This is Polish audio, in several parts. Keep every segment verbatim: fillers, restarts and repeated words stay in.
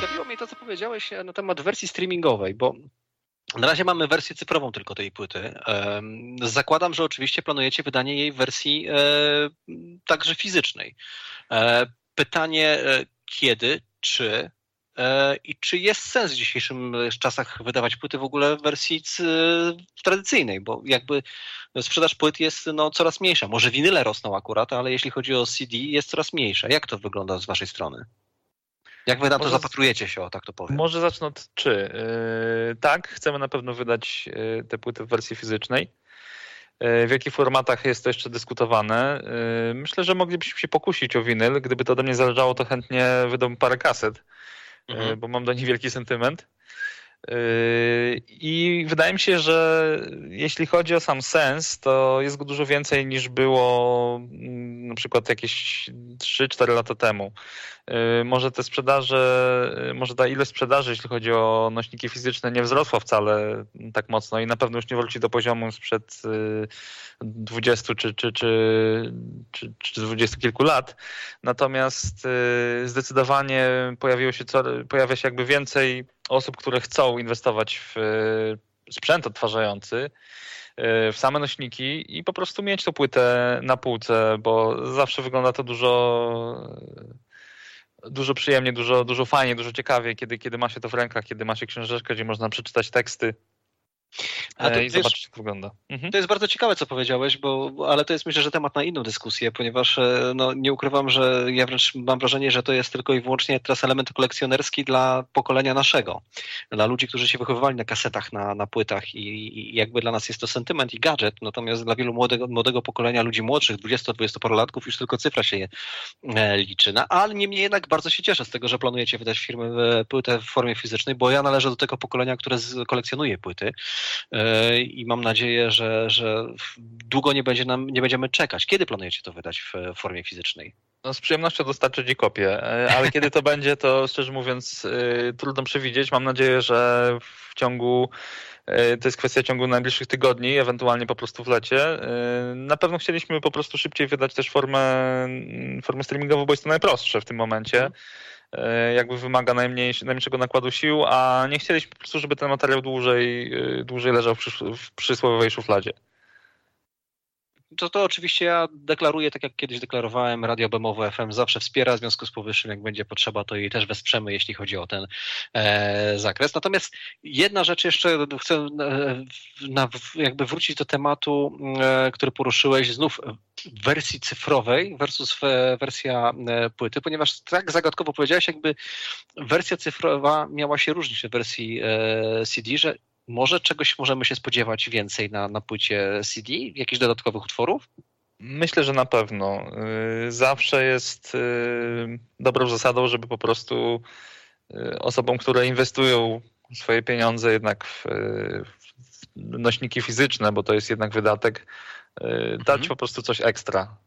ciekawiło mnie to, co powiedziałeś na temat wersji streamingowej, bo na razie mamy wersję cyfrową tylko tej płyty. Zakładam, że oczywiście planujecie wydanie jej w wersji także fizycznej. Pytanie, kiedy, czy i czy jest sens w dzisiejszych czasach wydawać płyty w ogóle w wersji tradycyjnej, bo jakby sprzedaż płyt jest no, coraz mniejsza. Może winyle rosną akurat, ale jeśli chodzi o C D jest coraz mniejsza. Jak to wygląda z waszej strony? Jak wy na to zapatrujecie się, o tak to powiem? Może zacznę od czy. Yy, tak, chcemy na pewno wydać yy, te płyty w wersji fizycznej. Yy, w jakich formatach jest to jeszcze dyskutowane. Yy, myślę, że moglibyśmy się pokusić o winyl. Gdyby to ode mnie zależało, to chętnie wydam parę kaset, mhm. yy, bo mam do nich wielki sentyment. I wydaje mi się, że jeśli chodzi o sam sens, to jest go dużo więcej niż było na przykład jakieś trzy cztery lata temu. Może te sprzedaże, może ta ilość sprzedaży, jeśli chodzi o nośniki fizyczne, nie wzrosła wcale tak mocno i na pewno już nie wróci do poziomu sprzed dwudziestu czy, czy, czy, czy, czy dwudziestu kilku lat. Natomiast zdecydowanie pojawiło się, pojawia się jakby więcej osób, które chcą inwestować w sprzęt odtwarzający, w same nośniki i po prostu mieć tą płytę na półce, bo zawsze wygląda to dużo dużo przyjemnie, dużo, dużo fajnie, dużo ciekawie, kiedy, kiedy ma się to w rękach, kiedy ma się książeczkę, gdzie można przeczytać teksty. A to, i zobaczyć, jak to wygląda. Mhm. To jest bardzo ciekawe, co powiedziałeś, bo, ale to jest myślę, że temat na inną dyskusję, ponieważ no, nie ukrywam, że ja wręcz mam wrażenie, że to jest tylko i wyłącznie teraz element kolekcjonerski dla pokolenia naszego. Dla ludzi, którzy się wychowywali na kasetach, na, na płytach i, i jakby dla nas jest to sentyment i gadżet, natomiast dla wielu młodego, młodego pokolenia ludzi młodszych, dwudziesto-dwudziestoparolatków już tylko cyfra się e, liczy. No, ale niemniej jednak bardzo się cieszę z tego, że planujecie wydać firmy płytę w formie fizycznej, bo ja należę do tego pokolenia, które kolekcjonuje płyty. I mam nadzieję, że, że długo nie, będzie nam, nie będziemy czekać. Kiedy planujecie to wydać w formie fizycznej? No, z przyjemnością dostarczę ci kopię, ale kiedy to będzie, to szczerze mówiąc trudno przewidzieć. Mam nadzieję, że w ciągu, to jest kwestia ciągu najbliższych tygodni, ewentualnie po prostu w lecie. Na pewno chcieliśmy po prostu szybciej wydać też formę, formę streamingową, bo jest to najprostsze w tym momencie. Jakby wymaga najmniejszy, najmniejszego nakładu sił, a nie chcieliśmy po prostu, żeby ten materiał dłużej, dłużej leżał w, przys- w przysłowiowej szufladzie. To, to oczywiście ja deklaruję, tak jak kiedyś deklarowałem, Radio Bemowo F M zawsze wspiera, w związku z powyższym, jak będzie potrzeba, to jej też wesprzemy, jeśli chodzi o ten e, zakres. Natomiast jedna rzecz jeszcze, chcę e, na, jakby wrócić do tematu, e, który poruszyłeś, znów w wersji cyfrowej versus wersja e, płyty, ponieważ tak zagadkowo powiedziałeś, jakby wersja cyfrowa miała się różnić od wersji e, C D, że może czegoś możemy się spodziewać więcej na, na płycie C D? Jakichś dodatkowych utworów? Myślę, że na pewno. Zawsze jest dobrą zasadą, żeby po prostu osobom, które inwestują swoje pieniądze jednak w, w nośniki fizyczne, bo to jest jednak wydatek, dać mhm. po prostu coś ekstra.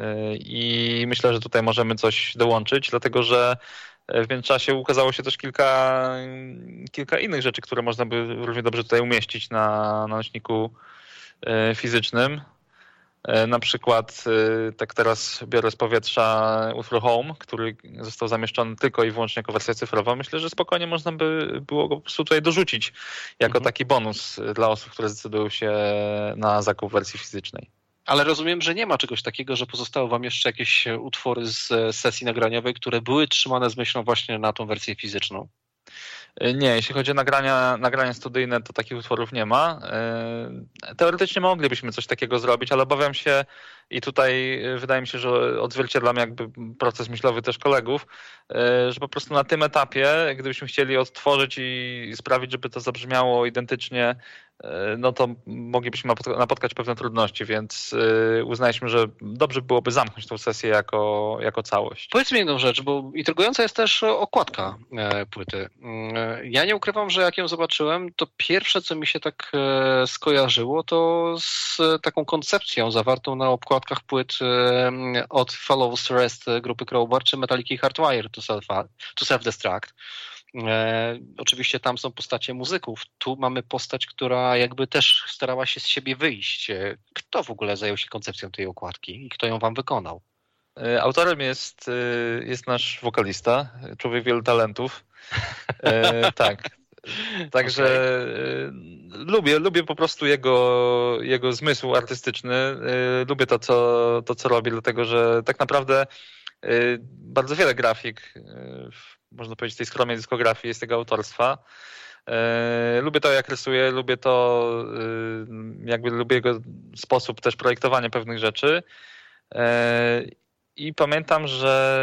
I myślę, że tutaj możemy coś dołączyć, dlatego że w międzyczasie ukazało się też kilka, kilka innych rzeczy, które można by równie dobrze tutaj umieścić na, na nośniku fizycznym. Na przykład, tak teraz biorę z powietrza utwór Home, który został zamieszczony tylko i wyłącznie jako wersja cyfrowa. Myślę, że spokojnie można by było go po prostu tutaj dorzucić jako mhm. taki bonus dla osób, które zdecydują się na zakup wersji fizycznej. Ale rozumiem, że nie ma czegoś takiego, że pozostały wam jeszcze jakieś utwory z sesji nagraniowej, które były trzymane z myślą właśnie na tą wersję fizyczną? Nie, jeśli chodzi o nagrania, nagrania studyjne, to takich utworów nie ma. Teoretycznie moglibyśmy coś takiego zrobić, ale obawiam się i tutaj wydaje mi się, że odzwierciedlam jakby proces myślowy też kolegów, że po prostu na tym etapie, gdybyśmy chcieli odtworzyć i sprawić, żeby to zabrzmiało identycznie, no to moglibyśmy napotkać pewne trudności, więc uznaliśmy, że dobrze byłoby zamknąć tą sesję jako, jako całość. Powiedz mi jedną rzecz, bo intrygująca jest też okładka płyty. Ja nie ukrywam, że jak ją zobaczyłem, to pierwsze, co mi się tak skojarzyło, to z taką koncepcją zawartą na okładkach płyt od Follows the Rest grupy Crowbar czy Metallica Hardwire to Self- to Self-Destruct. E, oczywiście tam są postacie muzyków. Tu mamy postać, która jakby też starała się z siebie wyjść. Kto w ogóle zajął się koncepcją tej okładki i kto ją wam wykonał? Autorem jest, jest nasz wokalista, człowiek wielu talentów. E, tak. Także okay. lubię, lubię po prostu jego, jego zmysł artystyczny. Lubię to co, to, co robi, dlatego że tak naprawdę bardzo wiele grafik, można powiedzieć, tej skromnej dyskografii jest jego autorstwa. Lubię to, jak rysuje, lubię to, jakby lubię jego sposób też projektowania pewnych rzeczy. I pamiętam, że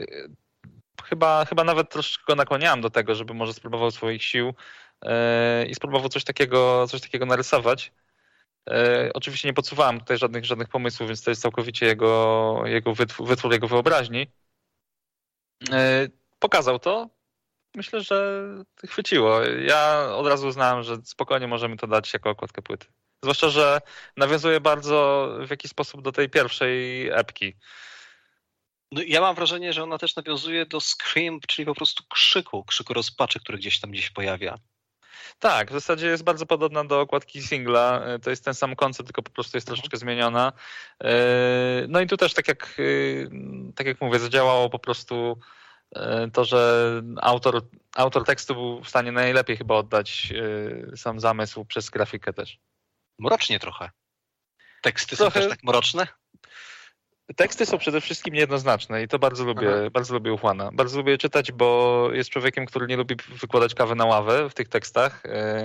Chyba, chyba nawet troszkę go nakłaniałem do tego, żeby może spróbował swoich sił yy, i spróbował coś takiego, coś takiego narysować. Yy, oczywiście nie podsuwałem tutaj żadnych, żadnych pomysłów, więc to jest całkowicie jego, jego wytwór, wytwór jego wyobraźni. Yy, pokazał to. Myślę, że chwyciło. Ja od razu uznałem, że spokojnie możemy to dać jako okładkę płyty. Zwłaszcza, że nawiązuje bardzo w jakiś sposób do tej pierwszej epki. No, ja mam wrażenie, że ona też nawiązuje do Scream, czyli po prostu krzyku, krzyku rozpaczy, który gdzieś tam gdzieś pojawia. Tak, w zasadzie jest bardzo podobna do okładki singla. To jest ten sam koncept, tylko po prostu jest troszeczkę zmieniona. No i tu też, tak jak, tak jak mówię, zadziałało po prostu to, że autor, autor tekstu był w stanie najlepiej chyba oddać sam zamysł przez grafikę też. Mrocznie trochę. Teksty trochę... są też tak mroczne? Teksty są przede wszystkim niejednoznaczne i to bardzo lubię, Aha. bardzo lubię u Juana. Bardzo lubię czytać, bo jest człowiekiem, który nie lubi wykładać kawy na ławę w tych tekstach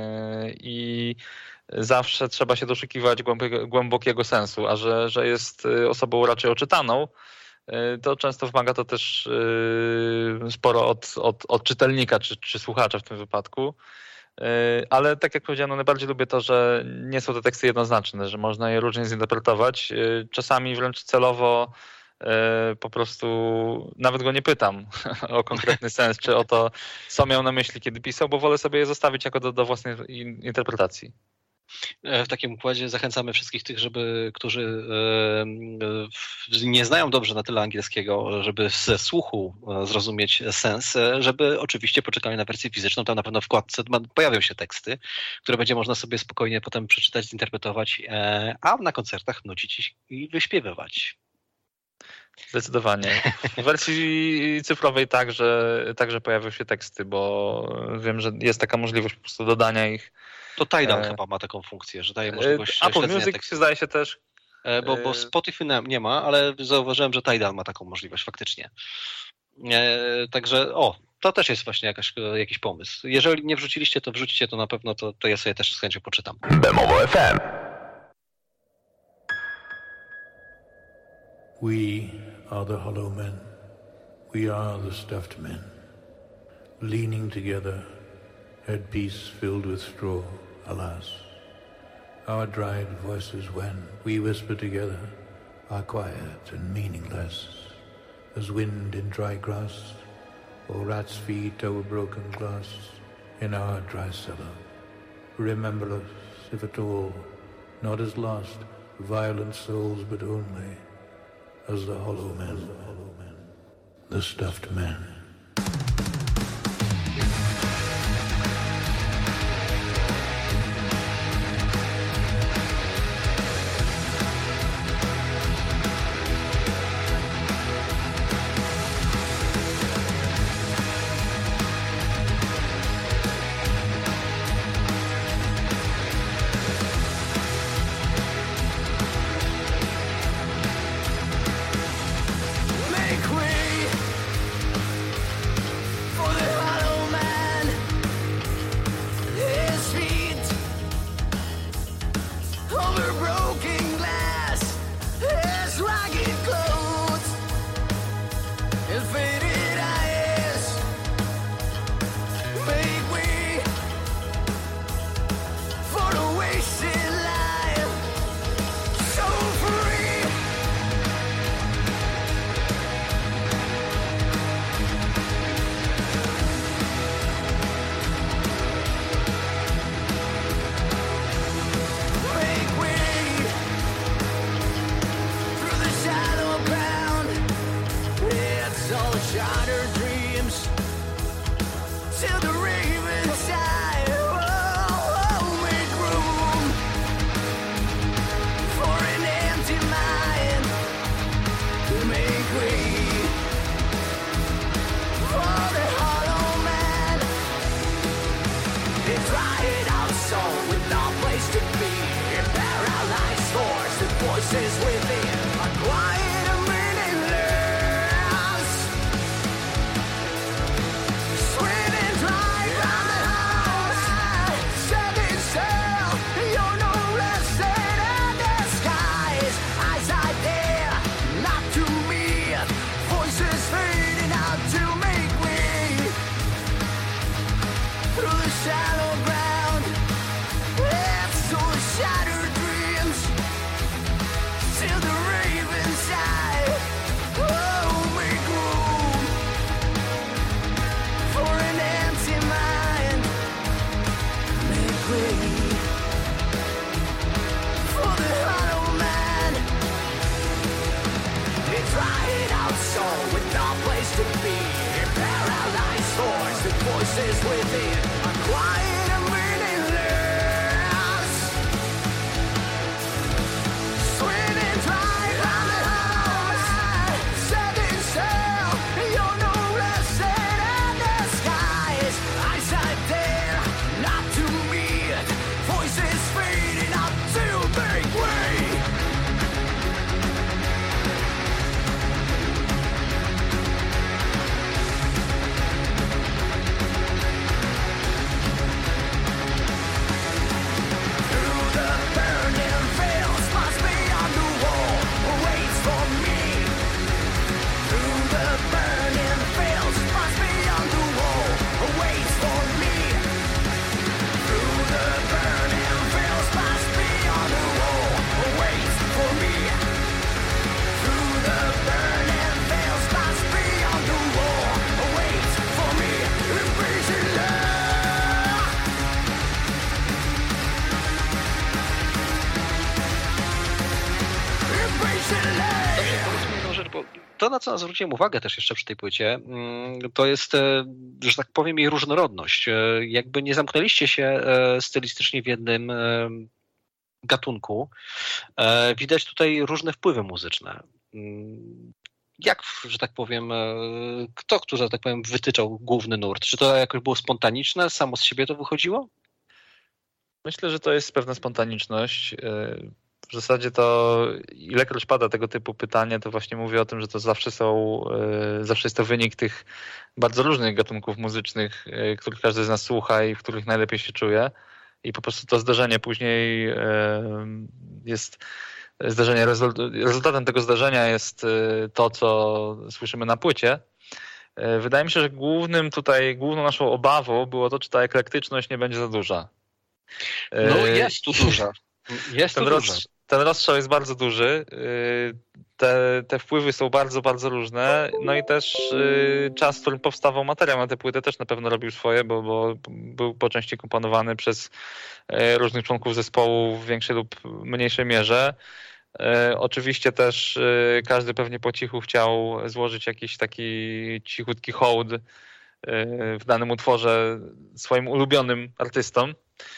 i zawsze trzeba się doszukiwać głębokiego sensu, a że, że jest osobą raczej oczytaną, to często wymaga to też sporo od, od, od czytelnika czy, czy słuchacza w tym wypadku. Ale tak jak powiedziałem, no najbardziej lubię to, że nie są te teksty jednoznaczne, że można je różnie zinterpretować. Czasami wręcz celowo po prostu nawet go nie pytam o konkretny sens, czy o to, co miał na myśli, kiedy pisał, bo wolę sobie je zostawić jako do, do własnej interpretacji. W takim układzie zachęcamy wszystkich tych, żeby, którzy nie znają dobrze na tyle angielskiego, żeby ze słuchu zrozumieć sens, żeby oczywiście poczekali na wersję fizyczną. Tam na pewno w wkładce pojawią się teksty, które będzie można sobie spokojnie potem przeczytać, zinterpretować, a na koncertach nucić i wyśpiewywać. Zdecydowanie. W wersji cyfrowej także, także pojawią się teksty, bo wiem, że jest taka możliwość po prostu dodania ich. To Tidal e... chyba ma taką funkcję, że daje możliwość Apple Music tekstu. Zdaje się też. E, bo, bo Spotify nie ma, ale zauważyłem, że Tidal ma taką możliwość faktycznie. E, także o, to też jest właśnie jakaś, jakiś pomysł. Jeżeli nie wrzuciliście, to wrzućcie to na pewno, to, to ja sobie też z chęcią poczytam. Bemowo F M. We are the hollow men. We are the stuffed men. Leaning together, headpiece filled with straw, alas. Our dried voices when we whisper together are quiet and meaningless as wind in dry grass or rat's feet over broken glass in our dry cellar. Remember us, if at all, not as lost, violent souls, but only as the hollow men, the, hollow men, the stuffed men. For the hollow man. dried out soul with no place to be. A paralyzed force, the voices within are quiet and meaningless. Sweet and dry round the house, setting sail, you're no less than in the skies. Eyes are there, not to me. Voices fading out to make way through the shallow ground. It's so shattered dreams till the raven side. Oh, make room for an empty mind. Make way for the hollow man. A dried out soul with no place to be. A paralyzed force, the voices within are quiet and meaningless. Sweet and dry round the house, setting sail, you're no less than in the skies. Eyes are there, not to meet. Voices fading out to make way. Through the burning veils, must be on the wall, waits for me. Through the burning veils, must be on the wall, waits for me. Through the burning veils, must be on the wall, waits for me. Through the burning veils, must be on the wall, waits for me. Impatiently. Powiedzmy jedną rzecz, bo to, na co nas zwróciłem uwagę też jeszcze przy tej płycie, mm, to jest, e, że tak powiem, jej różnorodność. E, Jakby nie zamknęliście się e, stylistycznie w jednym e, gatunku. E, Widać tutaj różne wpływy muzyczne. Mm, Jak, że tak powiem, e, kto, który, że tak powiem, wytyczał główny nurt? Czy to jakoś było spontaniczne? Samo z siebie to wychodziło? Myślę, że to jest pewna spontaniczność. W zasadzie to ilekroć pada tego typu pytanie, to właśnie mówię o tym, że to zawsze są, zawsze jest to wynik tych bardzo różnych gatunków muzycznych, których każdy z nas słucha i w których najlepiej się czuje. I po prostu to zdarzenie później jest zdarzenie, rezultatem tego zdarzenia jest to, co słyszymy na płycie. Wydaje mi się, że głównym tutaj, główną naszą obawą było to, czy ta eklektyczność nie będzie za duża. No jest tu duża. Jest ten, tu roz, duża. ten rozstrzał jest bardzo duży. Te, te wpływy są bardzo, bardzo różne. No i też czas, w którym powstawał materiał na tę płytę, też na pewno robił swoje, bo, bo był po części komponowany przez różnych członków zespołu w większej lub mniejszej mierze. Oczywiście też każdy pewnie po cichu chciał złożyć jakiś taki cichutki hołd w danym utworze swoim ulubionym artystom.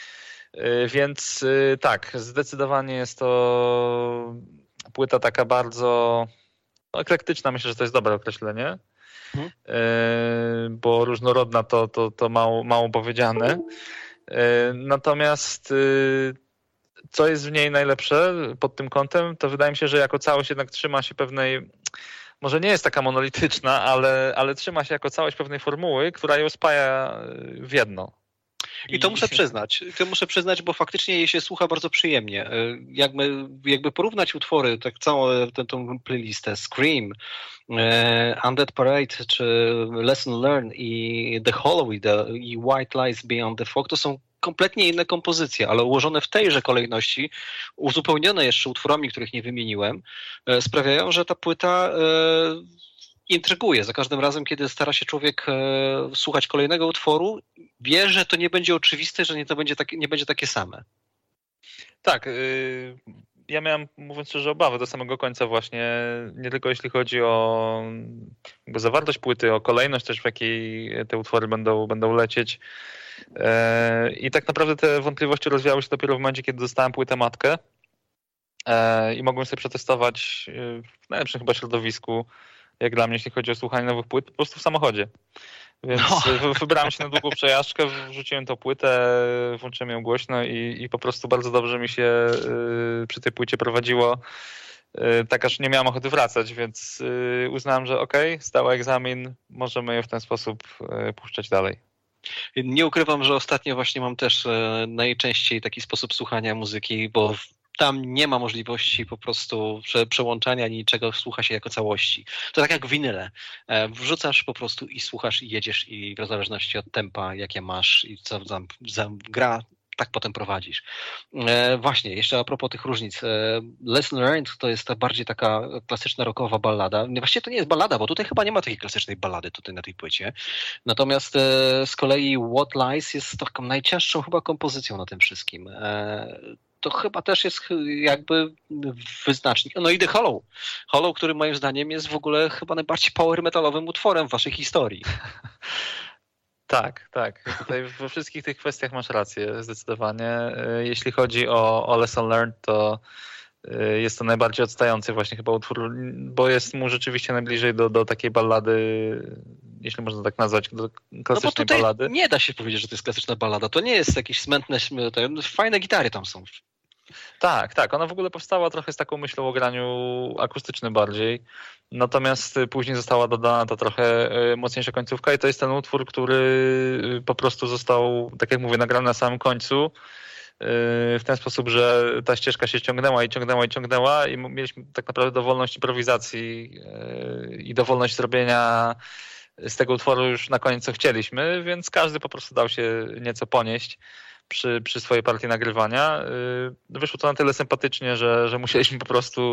Więc tak, zdecydowanie jest to płyta taka bardzo no, eklektyczna, myślę, że to jest dobre określenie, hmm. bo różnorodna to, to, to mało, mało powiedziane. Natomiast co jest w niej najlepsze pod tym kątem, to wydaje mi się, że jako całość jednak trzyma się pewnej, może nie jest taka monolityczna, ale, ale trzyma się jako całość pewnej formuły, która ją spaja w jedno. I to muszę przyznać, to muszę przyznać, bo faktycznie jej się słucha bardzo przyjemnie. Jakby, jakby porównać utwory, tak całą tę, tę playlistę, Scream, Undead Parade, czy Lesson Learned i The Hollow i, the, i White Lies Beyond the Fog, to są kompletnie inne kompozycje, ale ułożone w tejże kolejności, uzupełnione jeszcze utworami, których nie wymieniłem, sprawiają, że ta płyta intryguje. Za każdym razem, kiedy stara się człowiek e, słuchać kolejnego utworu, wie, że to nie będzie oczywiste, że nie, to będzie, takie, nie będzie takie same. Tak. Y, ja miałem, mówiąc szczerze, obawy do samego końca właśnie, nie tylko jeśli chodzi o jakby zawartość płyty, o kolejność też, w jakiej te utwory będą, będą lecieć. Y, I tak naprawdę te wątpliwości rozwiały się dopiero w momencie, kiedy dostałem płytę matkę y, i mogłem sobie przetestować w najlepszym chyba środowisku, jak dla mnie, jeśli chodzi o słuchanie nowych płyt, po prostu w samochodzie. Więc no. wybrałem się na długą przejażdżkę, wrzuciłem tą płytę, włączyłem ją głośno i, i po prostu bardzo dobrze mi się y, przy tej płycie prowadziło. Y, tak aż nie miałem ochoty wracać, więc y, uznałem, że okej, okay, zdała egzamin, możemy ją w ten sposób y, puszczać dalej. Nie ukrywam, że ostatnio właśnie mam też e, najczęściej taki sposób słuchania muzyki, bo tam nie ma możliwości po prostu prze, przełączania niczego, słucha się jako całości. To tak jak winyle. E, wrzucasz po prostu i słuchasz i jedziesz i w zależności od tempa, jakie masz i co za, za gra, tak potem prowadzisz. E, właśnie, jeszcze a propos tych różnic. E, Lesson Learned to jest ta bardziej taka klasyczna rockowa ballada. Właściwie to nie jest ballada, bo tutaj chyba nie ma takiej klasycznej ballady tutaj na tej płycie. Natomiast e, z kolei What Lies jest taką najcięższą chyba kompozycją na tym wszystkim. E, to chyba też jest jakby wyznacznik. No i The Hollow. Hollow, który moim zdaniem jest w ogóle chyba najbardziej power metalowym utworem w waszej historii. Tak, tak. Tutaj we wszystkich tych kwestiach masz rację, zdecydowanie. Jeśli chodzi o, o Lesson Learned, to jest to najbardziej odstający właśnie chyba utwór, bo jest mu rzeczywiście najbliżej do, do takiej ballady, jeśli można tak nazwać, do klasycznej no bo tutaj ballady. Nie da się powiedzieć, że to jest klasyczna ballada. To nie jest jakieś smętne, fajne gitary tam są. Tak, tak. Ona w ogóle powstała trochę z taką myślą o graniu akustycznym bardziej. Natomiast później została dodana ta trochę mocniejsza końcówka i to jest ten utwór, który po prostu został, tak jak mówię, nagrany na samym końcu. W ten sposób, że ta ścieżka się ciągnęła i ciągnęła i ciągnęła i mieliśmy tak naprawdę dowolność improwizacji i dowolność zrobienia z tego utworu już na koniec co chcieliśmy, więc każdy po prostu dał się nieco ponieść przy, przy swojej partii nagrywania. Wyszło to na tyle sympatycznie, że, że musieliśmy po prostu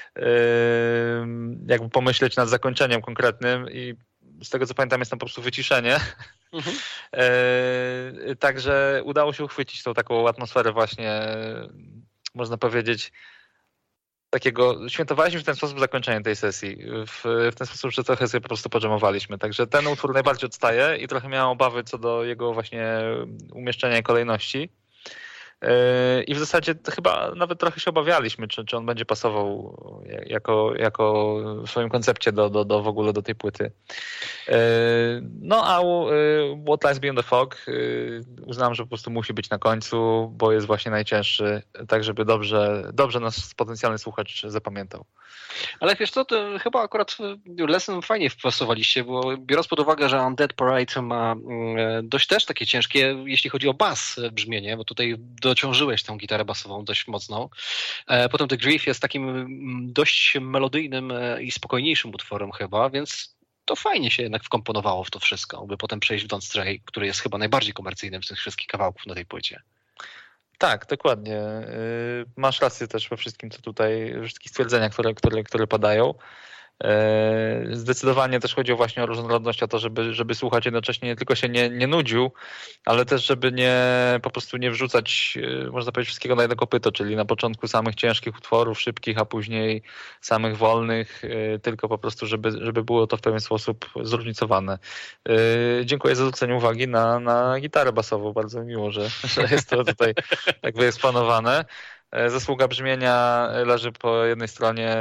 jakby pomyśleć nad zakończeniem konkretnym i z tego co pamiętam jest tam po prostu wyciszenie. Mhm. E, także udało się uchwycić tą taką atmosferę właśnie, można powiedzieć, takiego, świętowaliśmy w ten sposób zakończenie tej sesji, w, w ten sposób, że trochę sobie po prostu podżemowaliśmy. Także ten utwór najbardziej odstaje i trochę miałem obawy co do jego właśnie umieszczenia i kolejności. I w zasadzie chyba nawet trochę się obawialiśmy, czy, czy on będzie pasował jako, jako w swoim koncepcie do, do, do w ogóle do tej płyty. No a What Lies Beyond the Fog uznałem, że po prostu musi być na końcu, bo jest właśnie najcięższy, tak żeby dobrze, dobrze nas potencjalny słuchacz zapamiętał. Ale wiesz co, to chyba akurat Lesson fajnie wpasowaliście, bo biorąc pod uwagę, że Undead Parade ma dość też takie ciężkie, jeśli chodzi o bas brzmienie, bo tutaj dociążyłeś tą gitarę basową dość mocną. Potem The Grief jest takim dość melodyjnym i spokojniejszym utworem chyba, więc to fajnie się jednak wkomponowało w to wszystko, by potem przejść w Don't Stray, który jest chyba najbardziej komercyjnym z tych wszystkich kawałków na tej płycie. Tak, dokładnie. Masz rację też we wszystkim, co tutaj, we wszystkich stwierdzeniach, które, które, które padają. Zdecydowanie też chodzi o właśnie o różnorodność, o to, żeby, żeby słuchać jednocześnie nie tylko się nie, nie nudził, ale też żeby nie po prostu nie wrzucać, można powiedzieć, wszystkiego na jedno kopyto, czyli na początku samych ciężkich utworów, szybkich, a później samych wolnych, tylko po prostu, żeby, żeby było to w pewien sposób zróżnicowane. Dziękuję za zwrócenie uwagi na, na gitarę basową. Bardzo miło, że, że jest to tutaj tak wyeksponowane. Zasługa brzmienia leży po jednej stronie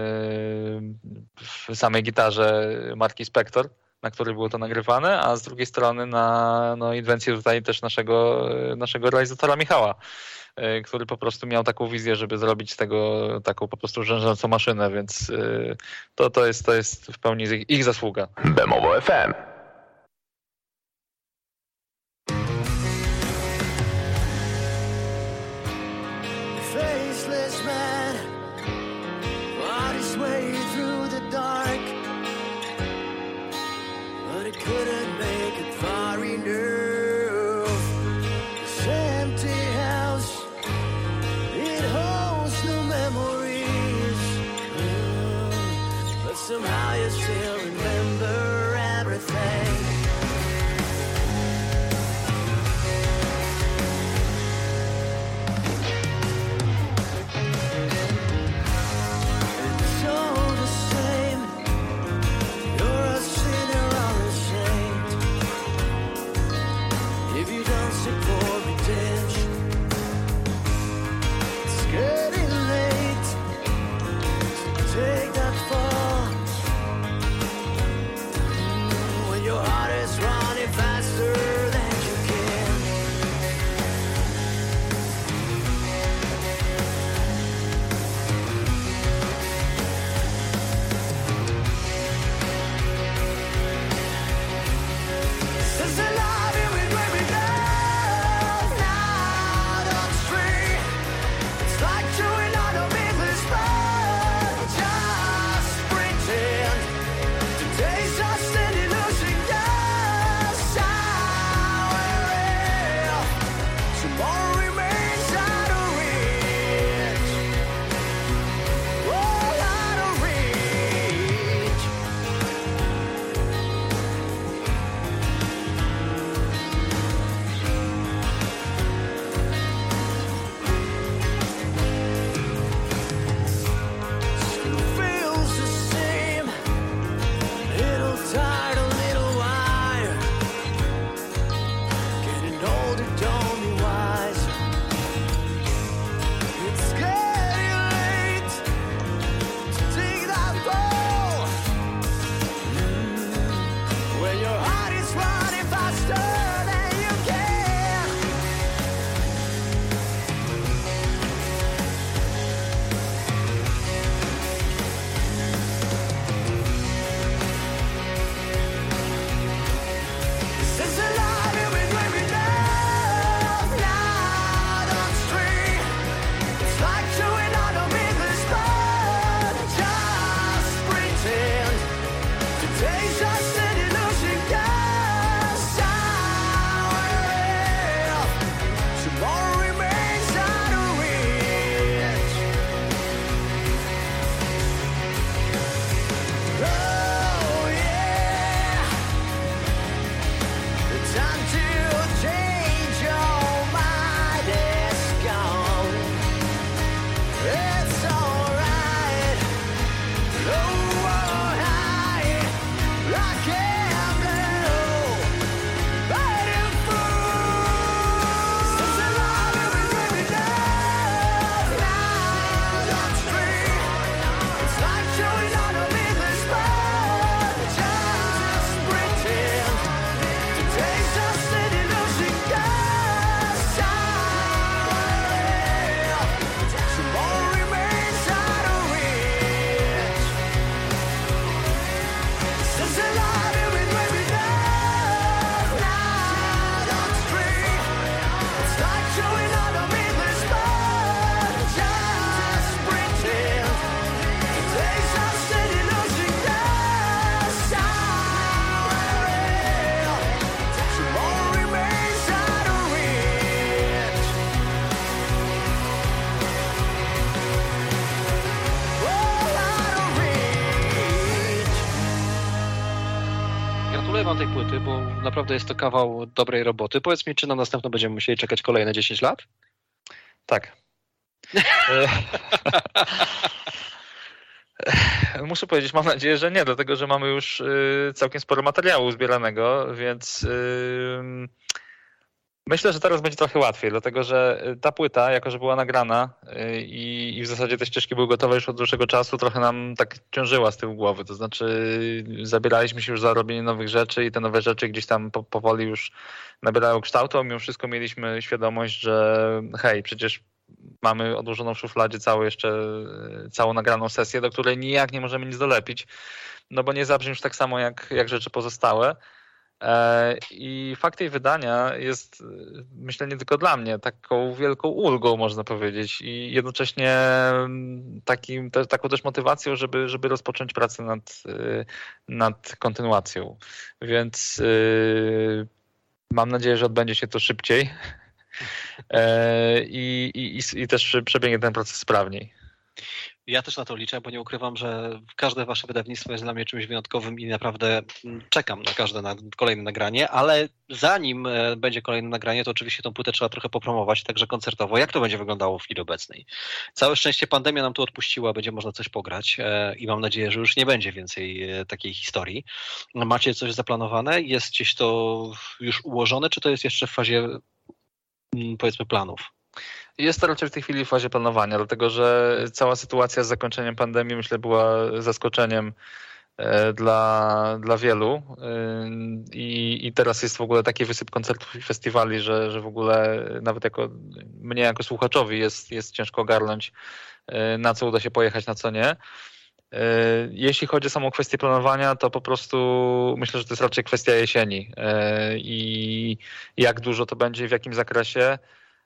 w samej gitarze marki Spector, na której było to nagrywane, a z drugiej strony na no, inwencję tutaj też naszego, naszego realizatora Michała, który po prostu miał taką wizję, żeby zrobić z tego taką po prostu rzężącą maszynę, więc to, to, jest, to jest w pełni ich, ich zasługa. Bemowo F M. Faceless man, fought his way through the dark, but he couldn't make it far enough. This empty house, it holds no memories, but somehow you still remember everything. fan tej płyty, bo naprawdę jest to kawał dobrej roboty. Powiedz mi, czy na następną będziemy musieli czekać kolejne dziesięć lat? Tak. Muszę powiedzieć, mam nadzieję, że nie, dlatego że mamy już całkiem sporo materiału zbieranego, więc myślę, że teraz będzie trochę łatwiej, dlatego że ta płyta, jako że była nagrana i, i w zasadzie te ścieżki były gotowe już od dłuższego czasu, trochę nam tak ciążyła z tyłu głowy. To znaczy zabieraliśmy się już za robienie nowych rzeczy i te nowe rzeczy gdzieś tam po, powoli już nabierają kształtu, a mimo wszystko mieliśmy świadomość, że hej, przecież mamy odłożoną w szufladzie całą jeszcze, całą nagraną sesję, do której nijak nie możemy nic dolepić, no bo nie zabrzmi już tak samo jak, jak rzeczy pozostałe. I fakt jej wydania jest, myślę, nie tylko dla mnie, taką wielką ulgą, można powiedzieć, i jednocześnie takim, te, taką też motywacją, żeby, żeby rozpocząć pracę nad, nad kontynuacją. Więc yy, mam nadzieję, że odbędzie się to szybciej i, i, i też przebiegnie ten proces sprawniej. Ja też na to liczę, bo nie ukrywam, że każde wasze wydawnictwo jest dla mnie czymś wyjątkowym i naprawdę czekam na każde na kolejne nagranie, ale zanim będzie kolejne nagranie, to oczywiście tą płytę trzeba trochę popromować, także koncertowo. Jak to będzie wyglądało w chwili obecnej? Całe szczęście pandemia nam tu odpuściła, będzie można coś pograć i mam nadzieję, że już nie będzie więcej takiej historii. Macie coś zaplanowane? Jest gdzieś to już ułożone, czy to jest jeszcze w fazie, powiedzmy, planów? Jest to raczej w tej chwili w fazie planowania, dlatego że cała sytuacja z zakończeniem pandemii, myślę, była zaskoczeniem dla, dla wielu I, i teraz jest w ogóle taki wysyp koncertów i festiwali, że, że w ogóle nawet jako mnie jako słuchaczowi jest, jest ciężko ogarnąć, na co uda się pojechać, na co nie. Jeśli chodzi o samą kwestię planowania, to po prostu myślę, że to jest raczej kwestia jesieni i jak dużo to będzie, w jakim zakresie.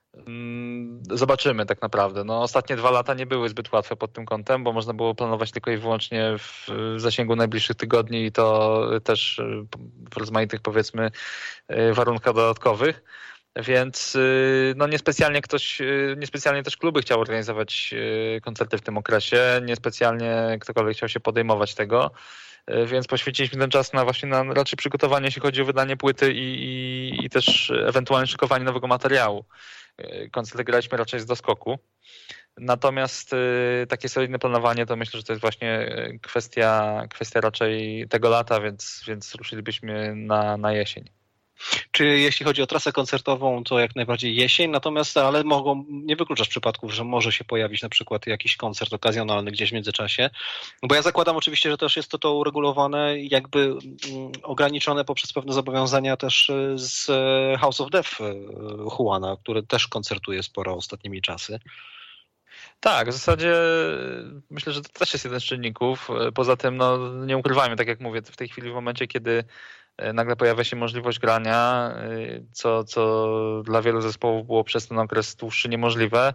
Zobaczymy tak naprawdę. No, ostatnie dwa lata nie były zbyt łatwe pod tym kątem, bo można było planować tylko i wyłącznie w zasięgu najbliższych tygodni i to też w rozmaitych, powiedzmy, warunkach dodatkowych. Więc no niespecjalnie ktoś, niespecjalnie też kluby chciały organizować koncerty w tym okresie, niespecjalnie ktokolwiek chciał się podejmować tego. Więc poświęciliśmy ten czas na właśnie na raczej przygotowanie, jeśli chodzi o wydanie płyty i, i, i też ewentualnie szykowanie nowego materiału. Koncerty graliśmy raczej z doskoku. Natomiast y, takie solidne planowanie to myślę, że to jest właśnie kwestia, kwestia raczej tego lata, więc, więc ruszylibyśmy na, na jesień. Czy jeśli chodzi o trasę koncertową, to jak najbardziej jesień, natomiast ale mogą, nie wykluczasz przypadków, że może się pojawić na przykład jakiś koncert okazjonalny gdzieś w międzyczasie, bo ja zakładam oczywiście, że też jest to to uregulowane, jakby mm, ograniczone poprzez pewne zobowiązania też z House of Death Juana, który też koncertuje sporo ostatnimi czasy. Tak, w zasadzie myślę, że to też jest jeden z czynników. Poza tym, no nie ukrywajmy, tak jak mówię, w tej chwili w momencie, kiedy nagle pojawia się możliwość grania, co, co dla wielu zespołów było przez ten okres dłuższy niemożliwe,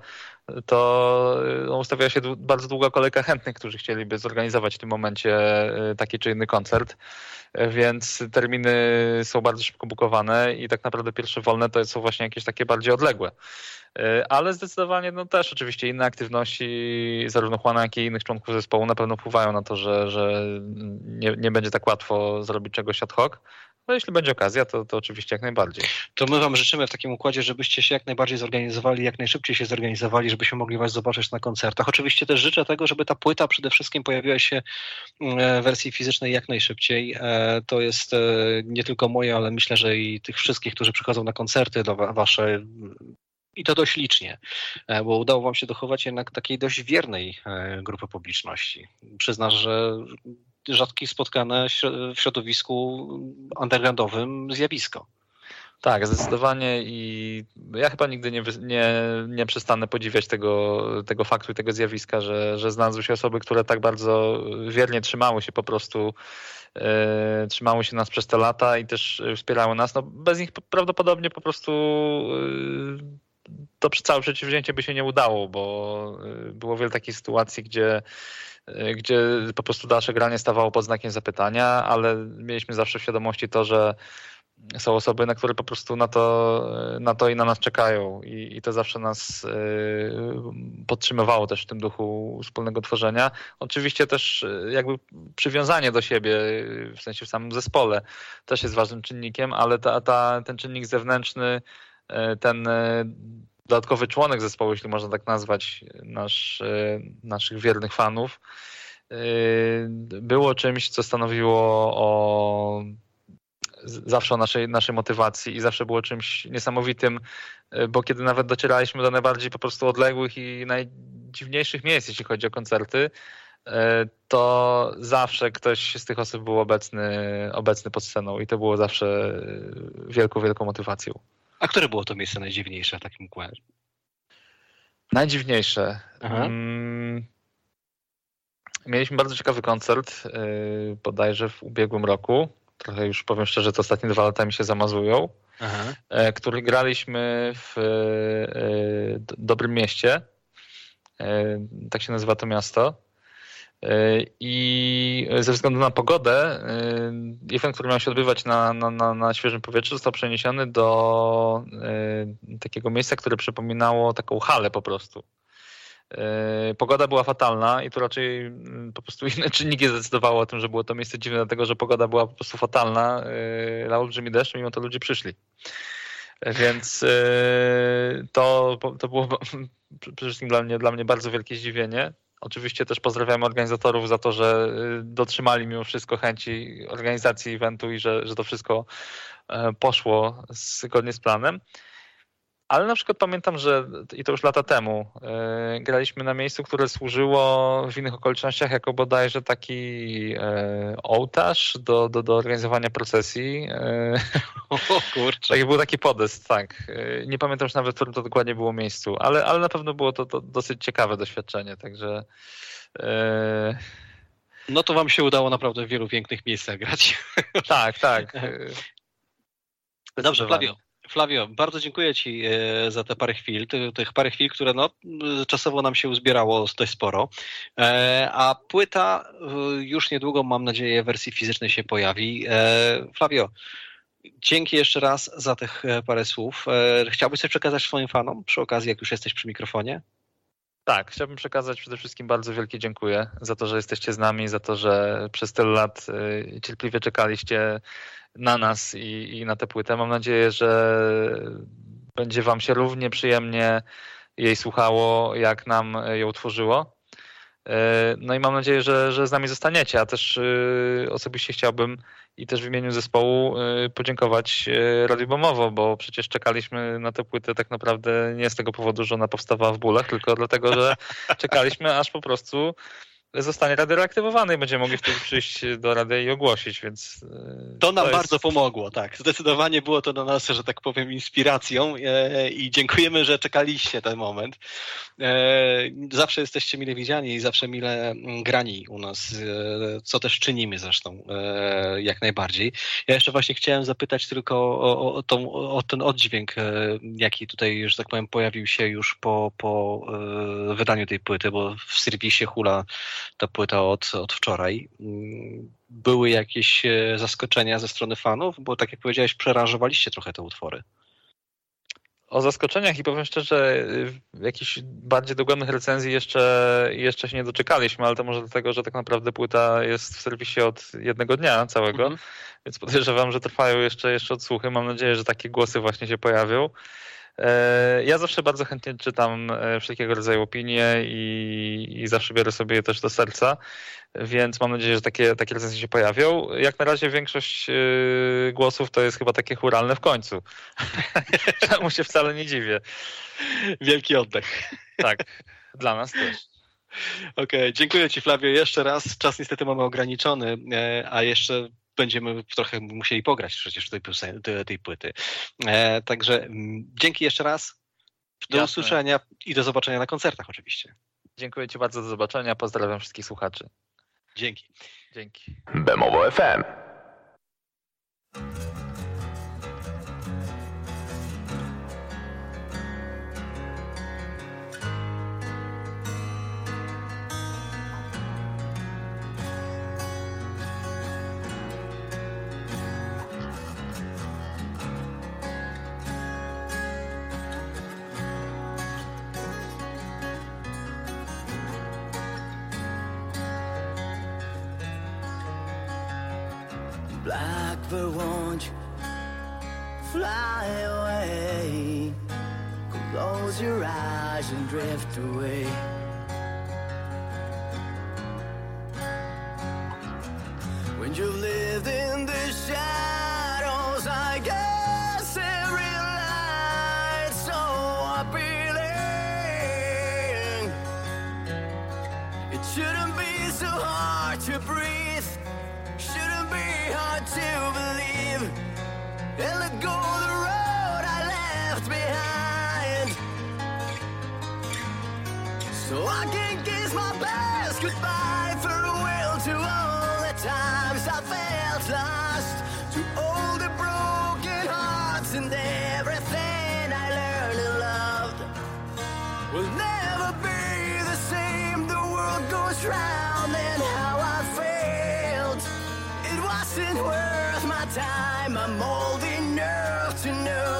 to ustawiała się bardzo długa kolejka chętnych, którzy chcieliby zorganizować w tym momencie taki czy inny koncert, więc terminy są bardzo szybko bukowane i tak naprawdę pierwsze wolne to są właśnie jakieś takie bardziej odległe. Ale zdecydowanie no też oczywiście inne aktywności zarówno Juana, jak i innych członków zespołu na pewno wpływają na to, że, że nie, nie będzie tak łatwo zrobić czegoś ad hoc. No jeśli będzie okazja, to, to oczywiście jak najbardziej. To my wam życzymy w takim układzie, żebyście się jak najbardziej zorganizowali, jak najszybciej się zorganizowali, żebyśmy mogli was zobaczyć na koncertach. Oczywiście też życzę tego, żeby ta płyta przede wszystkim pojawiła się w wersji fizycznej jak najszybciej. To jest nie tylko moje, ale myślę, że i tych wszystkich, którzy przychodzą na koncerty do wasze. I to dość licznie, bo udało wam się dochować jednak takiej dość wiernej grupy publiczności. Przyznasz, że rzadko spotkane w środowisku undergroundowym zjawisko. Tak, zdecydowanie i ja chyba nigdy nie, nie, nie przestanę podziwiać tego, tego faktu i tego zjawiska, że, że znalazły się osoby, które tak bardzo wiernie trzymały się po prostu, e, trzymały się nas przez te lata i też wspierały nas. No, bez nich prawdopodobnie po prostu e, to całe przedsięwzięcie by się nie udało, bo było wiele takich sytuacji, gdzie, gdzie po prostu dalsze granie stawało pod znakiem zapytania, ale mieliśmy zawsze w świadomości to, że są osoby, na które po prostu na to, na to i na nas czekają i, i to zawsze nas podtrzymywało też w tym duchu wspólnego tworzenia. Oczywiście też jakby przywiązanie do siebie, w sensie w samym zespole też jest ważnym czynnikiem, ale ta, ta, ten czynnik zewnętrzny, ten dodatkowy członek zespołu, jeśli można tak nazwać, nasz, naszych wiernych fanów, było czymś, co stanowiło o zawsze o naszej, naszej motywacji i zawsze było czymś niesamowitym, bo kiedy nawet docieraliśmy do najbardziej po prostu odległych i najdziwniejszych miejsc, jeśli chodzi o koncerty, to zawsze ktoś z tych osób był obecny, obecny pod sceną i to było zawsze wielką, wielką motywacją. A które było to miejsce najdziwniejsze w takim mkłe? Najdziwniejsze? Hmm. Mieliśmy bardzo ciekawy koncert, bodajże w ubiegłym roku. Trochę już powiem szczerze, to ostatnie dwa lata mi się zamazują. Aha. Który graliśmy w Dobrym Mieście. Tak się nazywa to miasto. I ze względu na pogodę event, który miał się odbywać na, na, na świeżym powietrzu, został przeniesiony do takiego miejsca, które przypominało taką halę po prostu. Pogoda była fatalna i tu raczej po prostu inne czynniki zdecydowały o tym, że było to miejsce dziwne, dlatego że pogoda była po prostu fatalna, lał olbrzymi deszcz, mimo to ludzie przyszli. Więc to, to było przede wszystkim dla mnie, dla mnie bardzo wielkie zdziwienie. Oczywiście też pozdrawiamy organizatorów za to, że dotrzymali mimo wszystko chęci organizacji eventu i że, że to wszystko poszło zgodnie z planem. Ale na przykład pamiętam, że i to już lata temu yy, graliśmy na miejscu, które służyło w innych okolicznościach jako bodajże taki yy, ołtarz do, do, do organizowania procesji. Yy, o kurczę. Taki był taki podest, tak. Yy, nie pamiętam już nawet, w którym to dokładnie było miejscu, ale, ale na pewno było to, to dosyć ciekawe doświadczenie, także... Yy... No to wam się udało naprawdę w wielu pięknych miejscach grać. Tak, tak. Dobrze, Flavio. Flavio, bardzo dziękuję Ci za te parę chwil, tych, tych parę chwil, które no, czasowo nam się uzbierało dość sporo, a płyta już niedługo, mam nadzieję, w wersji fizycznej się pojawi. Flavio, dzięki jeszcze raz za tych parę słów. Chciałbyś coś przekazać swoim fanom przy okazji, jak już jesteś przy mikrofonie? Tak, chciałbym przekazać przede wszystkim bardzo wielkie dziękuję za to, że jesteście z nami, za to, że przez tyle lat cierpliwie czekaliście na nas i, i na tę płytę. Mam nadzieję, że będzie wam się równie przyjemnie jej słuchało, jak nam ją tworzyło. No i mam nadzieję, że, że z nami zostaniecie, a też osobiście chciałbym i też w imieniu zespołu podziękować Radiu Bemowo, bo przecież czekaliśmy na tę płytę tak naprawdę nie z tego powodu, że ona powstawała w bólach, tylko dlatego, że czekaliśmy, aż po prostu zostanie radio reaktywowany i będziemy mogli wtedy przyjść do radia i ogłosić, więc... To nam to jest... bardzo pomogło, tak. Zdecydowanie było to dla nas, że tak powiem, inspiracją i dziękujemy, że czekaliście ten moment. Zawsze jesteście mile widziani i zawsze mile grani u nas, co też czynimy zresztą, jak najbardziej. Ja jeszcze właśnie chciałem zapytać tylko o, o, tą, o ten oddźwięk, jaki tutaj, że tak powiem, pojawił się już po, po wydaniu tej płyty, bo w serwisie hula ta płyta od, od wczoraj. Były jakieś zaskoczenia ze strony fanów? Bo tak jak powiedziałeś, przerażowaliście trochę te utwory. O zaskoczeniach i powiem szczerze, jakichś bardziej dogłębnych recenzji jeszcze, jeszcze się nie doczekaliśmy, ale to może dlatego, że tak naprawdę płyta jest w serwisie od jednego dnia całego, mhm. Więc podejrzewam, że trwają jeszcze, jeszcze odsłuchy. Mam nadzieję, że takie głosy właśnie się pojawią. Ja zawsze bardzo chętnie czytam wszelkiego rodzaju opinie i, i zawsze biorę sobie je też do serca, więc mam nadzieję, że takie, takie recenzje się pojawią. Jak na razie większość głosów to jest chyba takie chóralne w końcu. Czemu się wcale nie dziwię. Wielki oddech. Tak, dla nas też. Okej, okay, dziękuję Ci, Flavio, jeszcze raz. Czas niestety mamy ograniczony, a jeszcze będziemy trochę musieli pograć przecież tej, tej, tej płyty. E, także dzięki jeszcze raz. Do Jasne. Usłyszenia i do zobaczenia na koncertach oczywiście. Dziękuję Ci bardzo, do zobaczenia. Pozdrawiam wszystkich słuchaczy. Dzięki. Dzięki. Bemowo F M. Blackbird, won't you fly away? Close your eyes and drift away. When you've lived in the shadows, I guess every light's so appealing. It shouldn't be so hard to breathe, shouldn't be hard to believe, and let go of the road I left behind, so I can kiss my best goodbye, farewell to all the times I felt lost, to all the broken hearts and everything I learned and loved will never be the same. The world goes round and how I felt, it wasn't worth my time. I'm old enough to know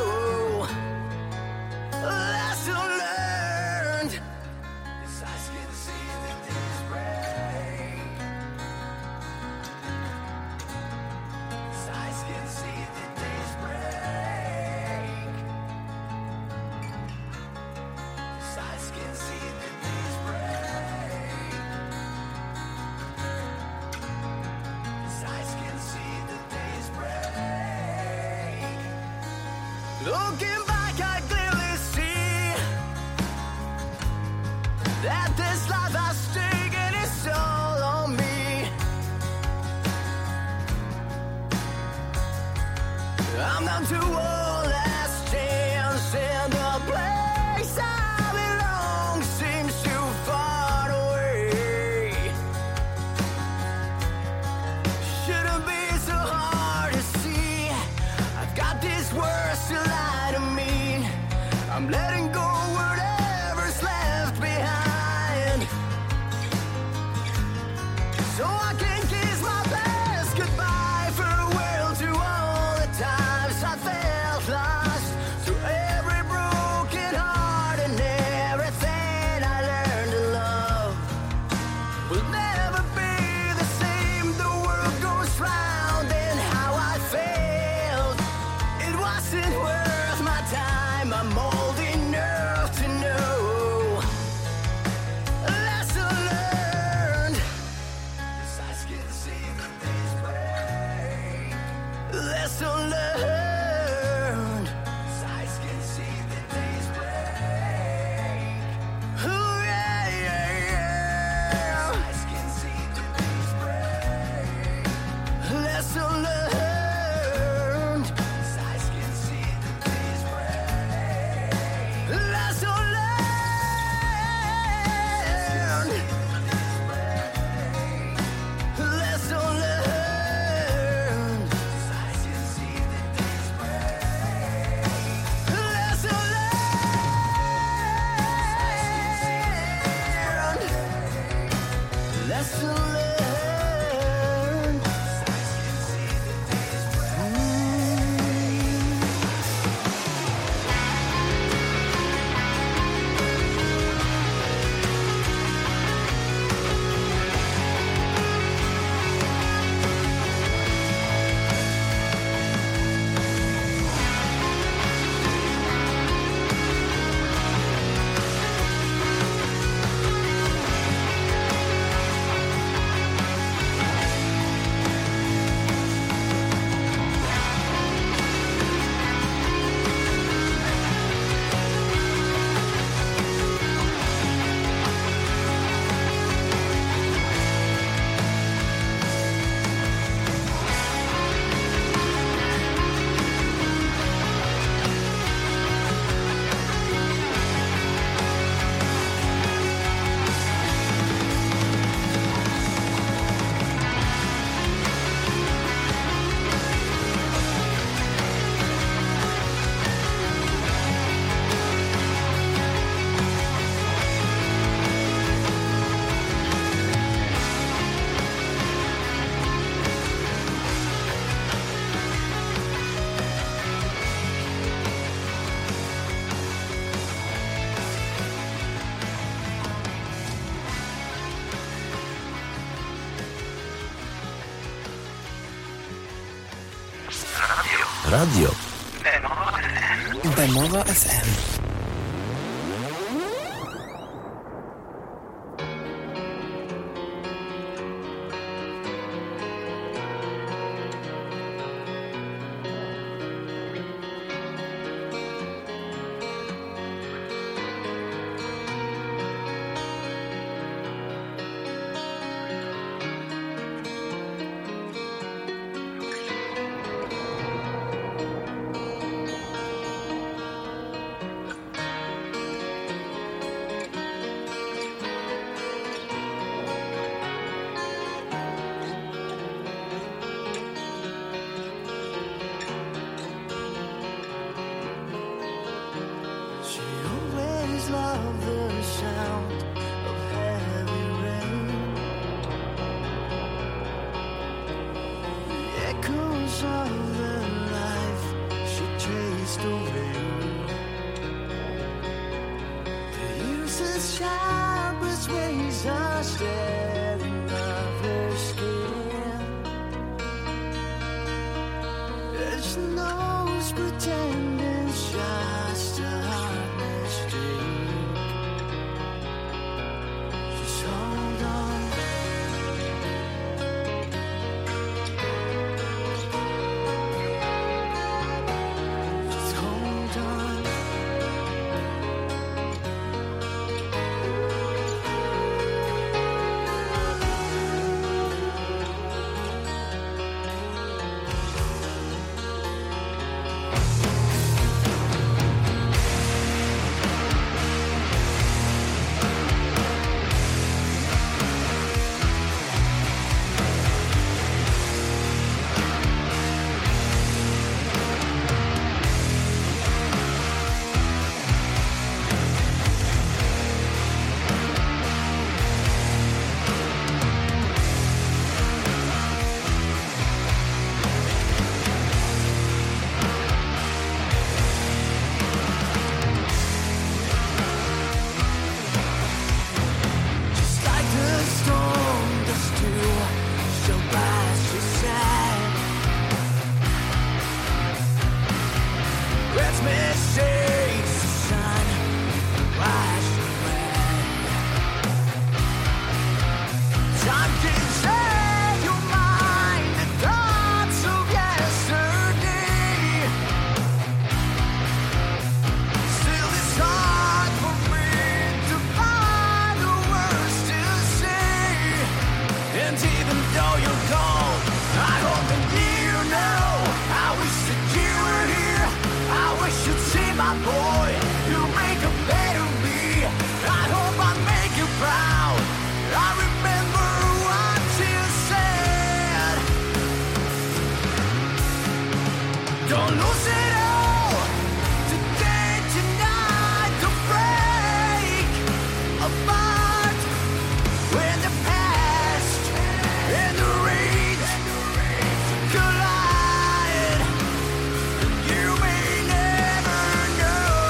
lesson learned. His eyes can see the days break. His eyes can see the days break. His eyes can see the days break. His eyes can see the days break. Looking back, I clearly see that this life has taken its toll on me. I'm down to one last chance, and the place I belong seems too far away. Shouldn't be so hard to see, I've got these words to lie to me. I'm letting go whatever's left behind, so I can kiss my best goodbye, farewell to all the times I felt Radio Bemowa F M. You may never know.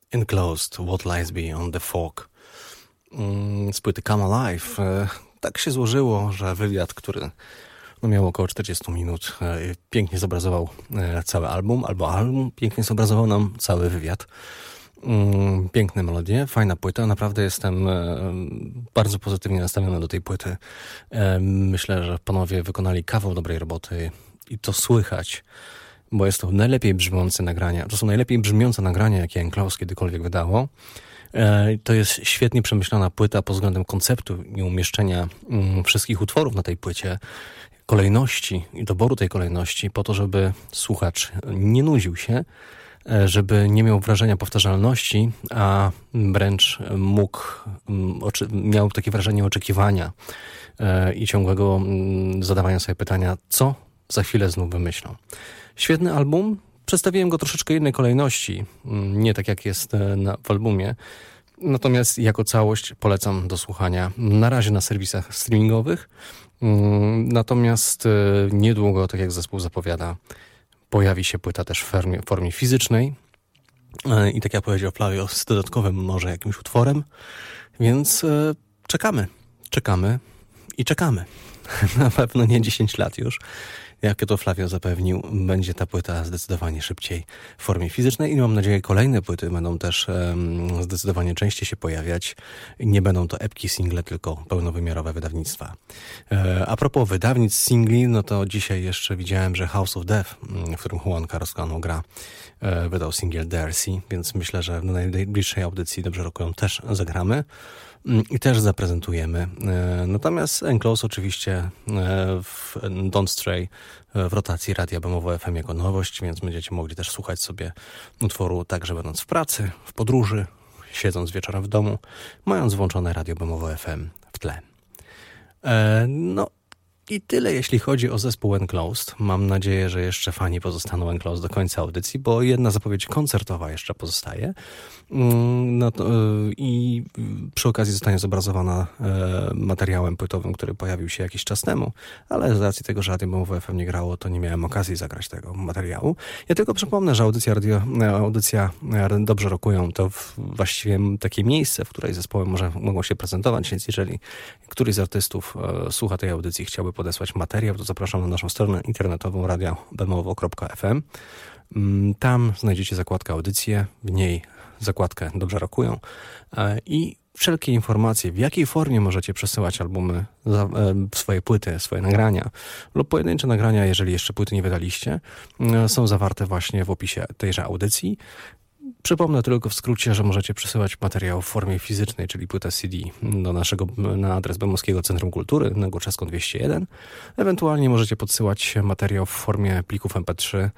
Enclosed, What Lies Beyond the Fog z płyty Come Alive. Tak się złożyło, że wywiad, który no miał około czterdzieści minut, pięknie zobrazował cały album, albo album pięknie zobrazował nam cały wywiad. Piękne melodie, fajna płyta, naprawdę jestem bardzo pozytywnie nastawiony do tej płyty. Myślę, że panowie wykonali kawał dobrej roboty i to słychać, bo jest to najlepiej brzmiące nagrania, to są najlepiej brzmiące nagrania, jakie Enclosed kiedykolwiek wydało. To jest świetnie przemyślana płyta pod względem konceptu i umieszczenia wszystkich utworów na tej płycie, kolejności i doboru tej kolejności po to, żeby słuchacz nie nudził się, żeby nie miał wrażenia powtarzalności, a wręcz mógł, miał takie wrażenie oczekiwania i ciągłego zadawania sobie pytania, co za chwilę znów wymyślą. Świetny album. Przedstawiłem go troszeczkę innej kolejności, nie tak jak jest na, w albumie, natomiast jako całość polecam do słuchania na razie na serwisach streamingowych, natomiast niedługo, tak jak zespół zapowiada, pojawi się płyta też w formie, w formie fizycznej i tak jak powiedział Flavio, z dodatkowym może jakimś utworem, więc czekamy, czekamy i czekamy. Na pewno nie dziesięć lat już. Jak to Flavio zapewnił, będzie ta płyta zdecydowanie szybciej w formie fizycznej i mam nadzieję, kolejne płyty będą też um, zdecydowanie częściej się pojawiać. Nie będą to epki, single, tylko pełnowymiarowe wydawnictwa. E, a propos wydawnictw singli, no to dzisiaj jeszcze widziałem, że House of Death, w którym Juan Carrasco gra, e, wydał singiel D R C, więc myślę, że w najbliższej audycji Dobrze Rokują też zagramy i też zaprezentujemy. Natomiast Enclosed oczywiście w Don't Stray w rotacji Radia Bemowo F M jako nowość, więc będziecie mogli też słuchać sobie utworu także będąc w pracy, w podróży, siedząc wieczorem w domu, mając włączone Radio Bemowo F M w tle. No i tyle, jeśli chodzi o zespół Enclosed. Mam nadzieję, że jeszcze fani pozostaną Enclosed do końca audycji, bo jedna zapowiedź koncertowa jeszcze pozostaje. No to, i przy okazji zostanie zobrazowana materiałem płytowym, który pojawił się jakiś czas temu, ale z racji tego, że Radio Bemowo F M nie grało, to nie miałem okazji zagrać tego materiału. Ja tylko przypomnę, że audycja, radio, audycja Dobrze Rokują to właściwie takie miejsce, w której zespoły może, mogą się prezentować, więc jeżeli któryś z artystów słucha tej audycji i chciałby podesłać materiał, to zapraszam na naszą stronę internetową radio bemowo kropka f m. Tam znajdziecie zakładkę audycje, w niej zakładkę Dobrze Rokują i wszelkie informacje, w jakiej formie możecie przesyłać albumy, swoje płyty, swoje nagrania lub pojedyncze nagrania, jeżeli jeszcze płyty nie wydaliście, są zawarte właśnie w opisie tejże audycji. Przypomnę tylko w skrócie, że możecie przesyłać materiał w formie fizycznej, czyli płytę C D do naszego, na adres Bemowskiego Centrum Kultury na Górczewską dwieście jeden. Ewentualnie możecie podsyłać materiał w formie plików M P trzy,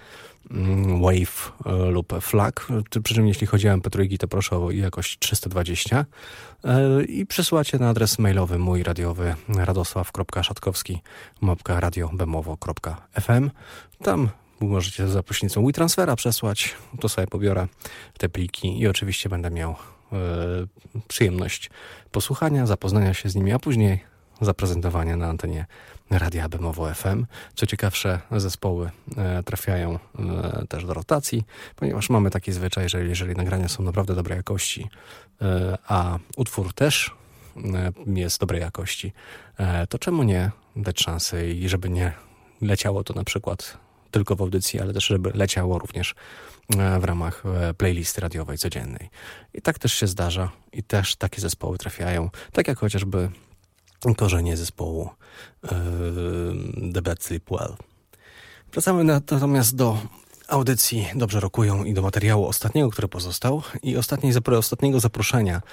WAV lub FLAC, przy czym jeśli chodzi o M P trzy, to proszę o jakość trzysta dwadzieścia i przesyłacie na adres mailowy mój radiowy radosław kropka szatkowski małpka radio bemowo kropka f m. Tam możecie za pośrednictwem WeTransfera przesłać, to sobie pobiorę te pliki i oczywiście będę miał e, przyjemność posłuchania, zapoznania się z nimi, a później zaprezentowania na antenie Radia Bemowo F M. Co ciekawsze, zespoły e, trafiają e, też do rotacji, ponieważ mamy taki zwyczaj, że jeżeli nagrania są naprawdę dobrej jakości, e, a utwór też e, jest dobrej jakości, e, to czemu nie dać szansy i żeby nie leciało to na przykład tylko w audycji, ale też żeby leciało również w ramach playlisty radiowej codziennej. I tak też się zdarza i też takie zespoły trafiają, tak jak chociażby korzenie zespołu yy, The Bad Sleep Well. Wracamy natomiast do audycji Dobrze Rokują i do materiału ostatniego, który pozostał i ostatniej, ostatniego zaproszenia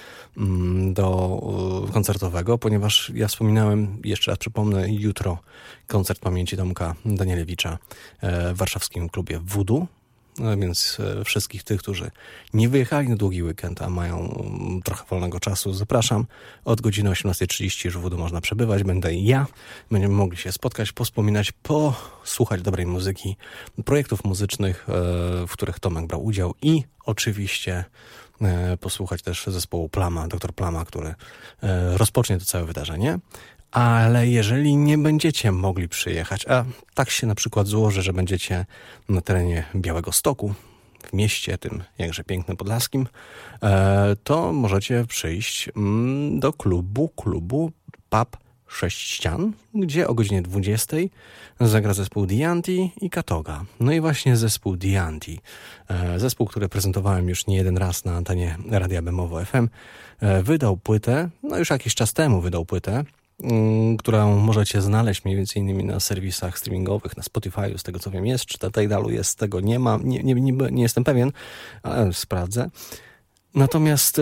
do koncertowego, ponieważ ja wspominałem, jeszcze raz przypomnę, jutro koncert pamięci Tomka Danielewicza w warszawskim klubie Voodoo. Więc wszystkich tych, którzy nie wyjechali na długi weekend, a mają trochę wolnego czasu, zapraszam. Od godziny osiemnasta trzydzieści już w Voodoo można przebywać. Będę i ja. Będziemy mogli się spotkać, pospominać, posłuchać dobrej muzyki, projektów muzycznych, w których Tomek brał udział i oczywiście posłuchać też zespołu Plama, doktor Plama, który rozpocznie to całe wydarzenie. Ale jeżeli nie będziecie mogli przyjechać, a tak się na przykład złoży, że będziecie na terenie Białegostoku, w mieście tym jakże pięknym podlaskim, e, to możecie przyjść mm, do klubu, klubu Pub Sześć Ścian, gdzie o godzinie dwudziestej zagra zespół Dianti i Katoga. No i właśnie zespół Dianti, e, zespół, który prezentowałem już nie jeden raz na antenie Radia Bemowo F M, e, wydał płytę, no już jakiś czas temu wydał płytę, którą możecie znaleźć mniej więcej innymi na serwisach streamingowych, na Spotify'u, z tego co wiem jest, czy na Tidalu jest, tego nie ma, nie, nie, nie, nie jestem pewien, ale sprawdzę. Natomiast e,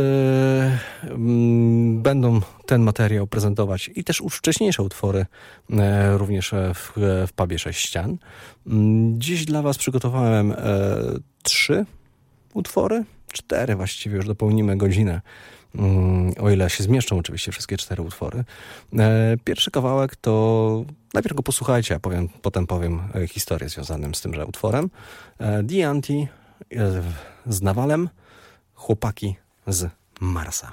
m, będą ten materiał prezentować i też już wcześniejsze utwory e, również w, w pubie Sześć Ścian. Dziś dla was przygotowałem e, trzy utwory, cztery właściwie, już dopełnimy godzinę. O ile się zmieszczą oczywiście wszystkie cztery utwory. Pierwszy kawałek to... Najpierw go posłuchajcie, a powiem, potem powiem historię związaną z tymże utworem. Dianti z Nawalem, Chłopaki z Marsa.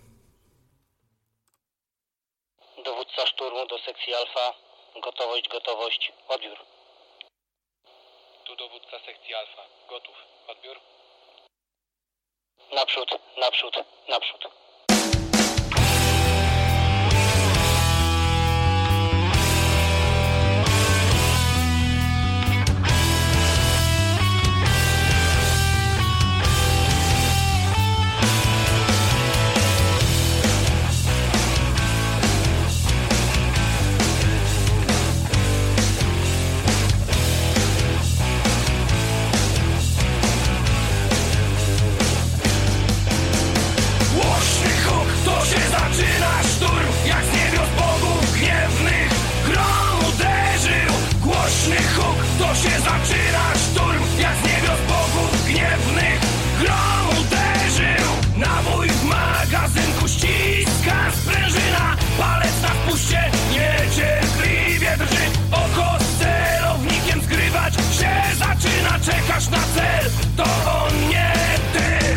Dowódca szturmu do sekcji Alfa. Gotowość, gotowość. Odbiór. Tu dowódca sekcji Alfa. Gotów. Odbiór. Naprzód, naprzód, naprzód. To się zaczyna szturm, jak z niebios bogów gniewnych grom uderzył. Nabój w magazynku ściska sprężyna, palec na spuście niecierpliwie drży. Oko z celownikiem zgrywać się zaczyna, czekasz na cel, to on nie ty.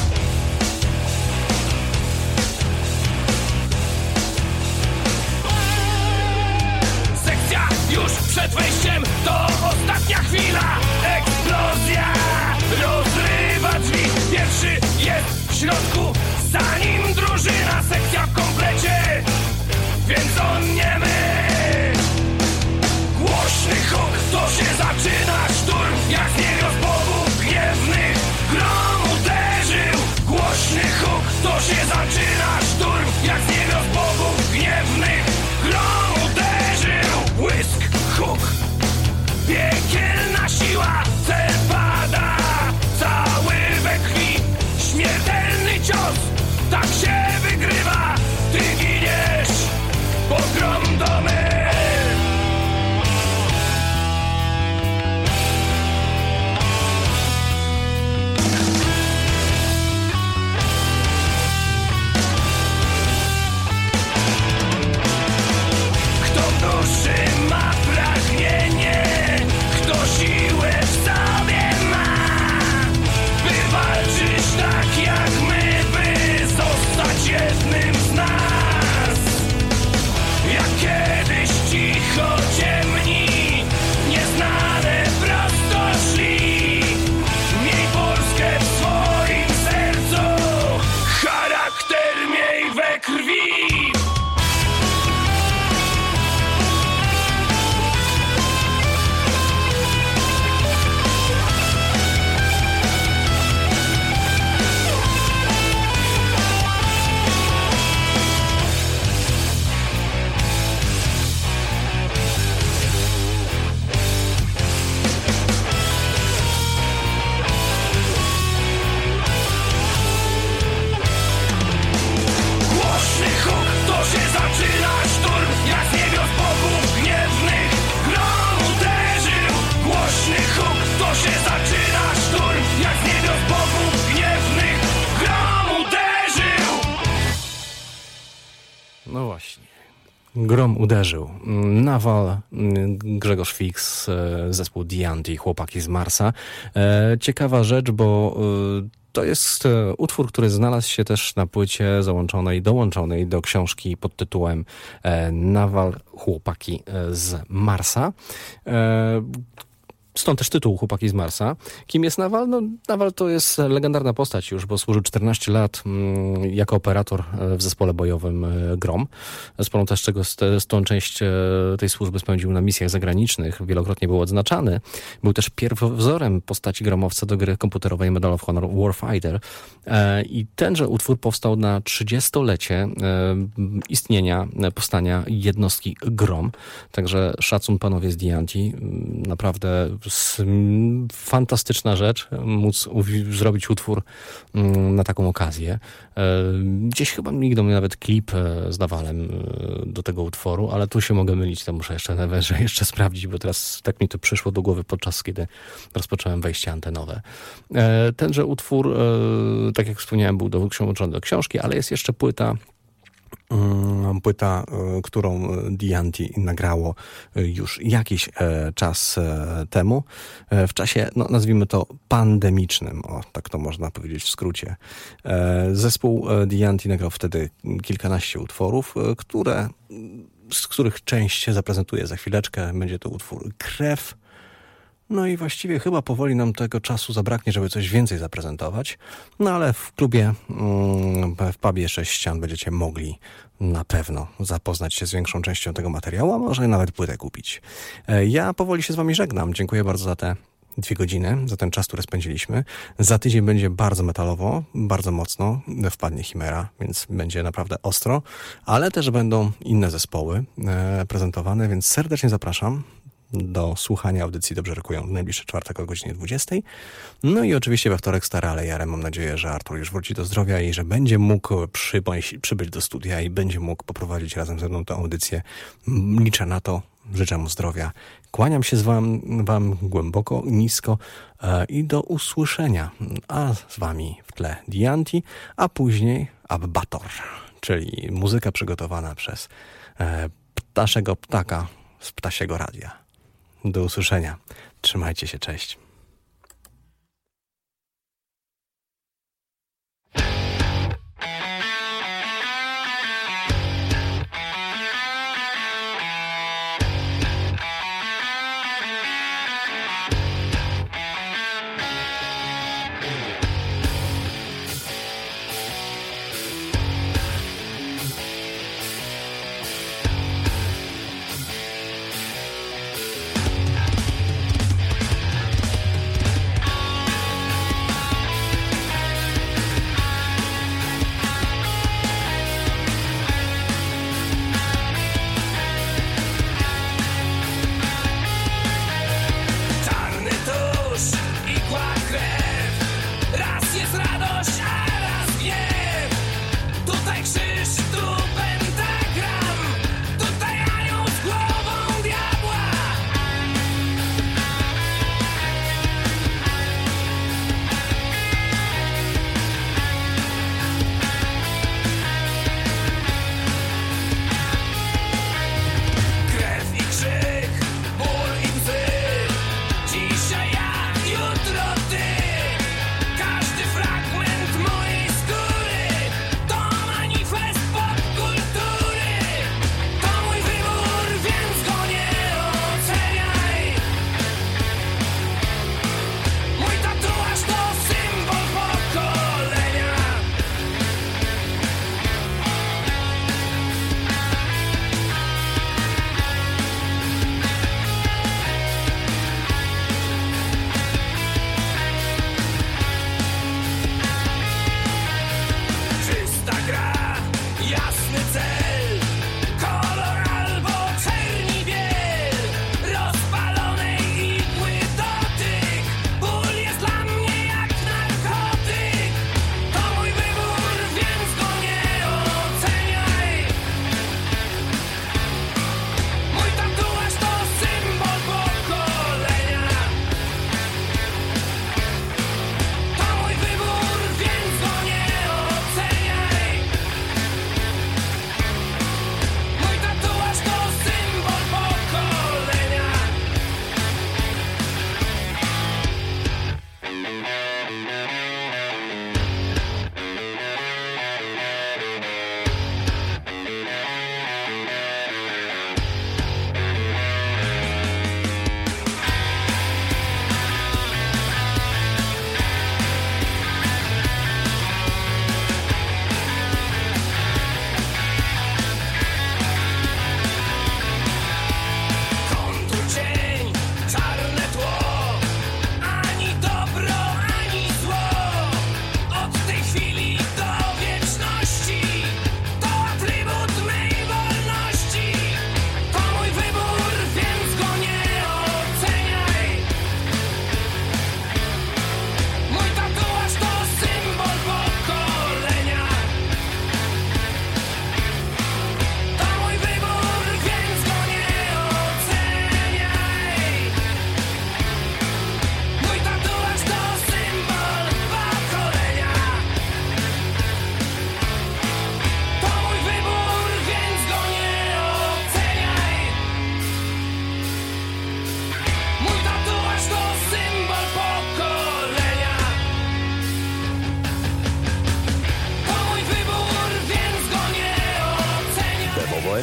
Sekcja już przed wejściem, to ostatnia chwila. Eksplozja rozrywa drzwi. Pierwszy jest w środku, za nim drużyna. Sekcja w komplecie, więc on nie my. Głośny huk, to się zaczyna szturm, jak z niebios bogów gniewnych grom uderzył. Głośny huk, to się zaczyna szturm, jak z niebios bogów gniewnych grom uderzył. Błysk, huk, piekielna siła, cel pada, cały we krwi. Śmiertelny cios, tak się wygrywa. Ty giniesz, pogrom domy. Kto w duszy ma pragnienie, kto siłę w sobie ma, by walczyć tak jak my, by zostać jednym z nas. Jak kiedyś cicho ciemni, nieznane prosto szli. Miej Polskę w swoim sercu, charakter miej we krwi. Głośny huk, to się zaczyna szturm, jak z niebios bogów gniewnych grom uderzył. Głośny huk, to się zaczyna szturm, jak z niebios bogów gniewnych grom uderzył. No właśnie. Grom uderzył. Nawal, Grzegorz Fix, zespół Dianti, Chłopaki z Marsa. Ciekawa rzecz, bo to jest utwór, który znalazł się też na płycie załączonej, dołączonej do książki pod tytułem Nawal, Chłopaki z Marsa. Stąd też tytuł Chłopaki z Marsa. Kim jest Nawal? No, Nawal to jest legendarna postać już, bo służył czternaście lat mm, jako operator w zespole bojowym Grom. Sporą też czego tą część tej służby spędził na misjach zagranicznych. Wielokrotnie był odznaczany. Był też pierwowzorem postaci gromowca do gry komputerowej Medal of Honor Warfighter. I tenże utwór powstał na trzydziestolecie istnienia, powstania jednostki Grom. Także szacun panowie z Dianti. Naprawdę fantastyczna rzecz, móc zrobić utwór na taką okazję. Gdzieś chyba migną mi nawet klip z Nawalem do tego utworu, ale tu się mogę mylić, to muszę jeszcze najwyżej jeszcze sprawdzić, bo teraz tak mi to przyszło do głowy podczas, kiedy rozpocząłem wejście antenowe. Tenże utwór, tak jak wspomniałem, był dołączony do książki, ale jest jeszcze płyta, Płyta, którą Dianti nagrało już jakiś czas temu, w czasie, no, nazwijmy to pandemicznym, o, tak to można powiedzieć w skrócie. Zespół Dianti nagrał wtedy kilkanaście utworów, które, z których część zaprezentuję za chwileczkę. Będzie to utwór Krew. No i właściwie chyba powoli nam tego czasu zabraknie, żeby coś więcej zaprezentować. No ale w klubie, w pubie Sześć Ścian będziecie mogli na pewno zapoznać się z większą częścią tego materiału, a może nawet płytę kupić. Ja powoli się z wami żegnam. Dziękuję bardzo za te dwie godziny, za ten czas, który spędziliśmy. Za tydzień będzie bardzo metalowo, bardzo mocno. Wpadnie Chimera, więc będzie naprawdę ostro. Ale też będą inne zespoły prezentowane, więc serdecznie zapraszam do słuchania audycji Dobrze Rokują w najbliższy czwartek o godzinie dwudziestej. No i oczywiście we wtorek Stary Alejarem. Mam nadzieję, że Artur już wróci do zdrowia i że będzie mógł przybyć, przybyć do studia i będzie mógł poprowadzić razem ze mną tę audycję. Liczę na to. Życzę mu zdrowia. Kłaniam się z wam, wam głęboko, nisko e, i do usłyszenia. A z wami w tle Dianti, a później Abbator, czyli muzyka przygotowana przez e, ptaszego ptaka z ptasiego radia. Do usłyszenia. Trzymajcie się, cześć.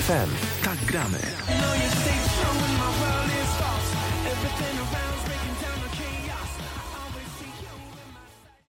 F M. Tak gramy.